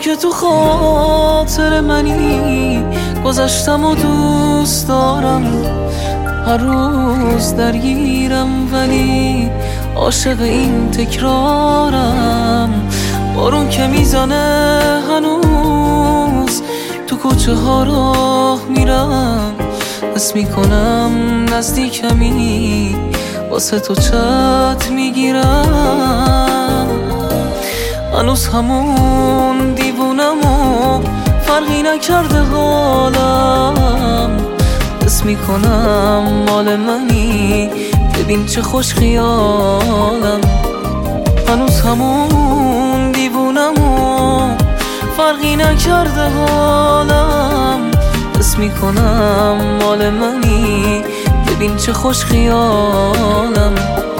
که تو خاطر منی، گذشتم و دوست دارم، هر روز درگیرم ولی عاشق این تکرارم. بارون که میزنه هنوز تو کوچه ها راه میرم، حس میکنم نزدیکمی، واسه تو چت میگیرم. هنوز همون دیوونم و فرقی نکرده حالم، حس میکنم مال منی، ببین چه خوش خیالم. هنوز همون دیوونم و فرقی نکرده حالم، حس میکنم مال منی، ببین چه خوش خیالم.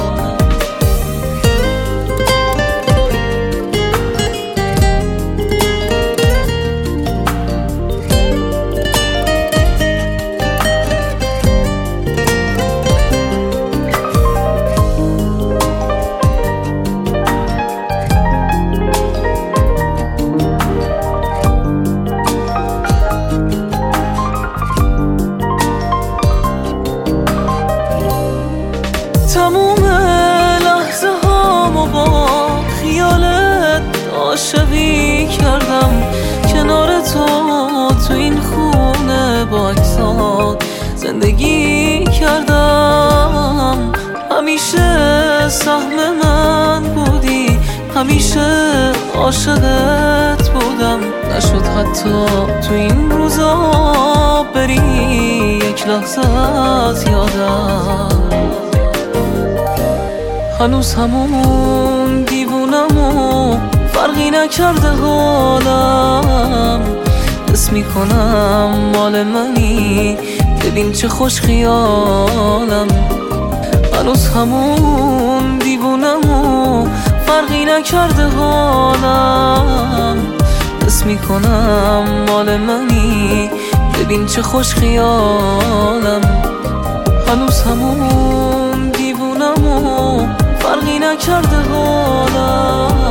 تموم لحظه هامو با خیالت عاشقی کردم، کنار تو این خونه با عکسات زندگی کردم. همیشه سهم من بودی، همیشه عاشقت بودم، نشد حتی تو این روزا بری یک لحظه از یادم. هنوز همون دیوونم و فرقی نکرده حالم، حس میکنم مال منی، ببین چه خوش خیالم. هنوز همون دیوونم و فرقی نکرده حالم، حس میکنم مال منی، ببین چه خوش خیالم. هنوز همون دیوونم و فرقی نکرده حالم،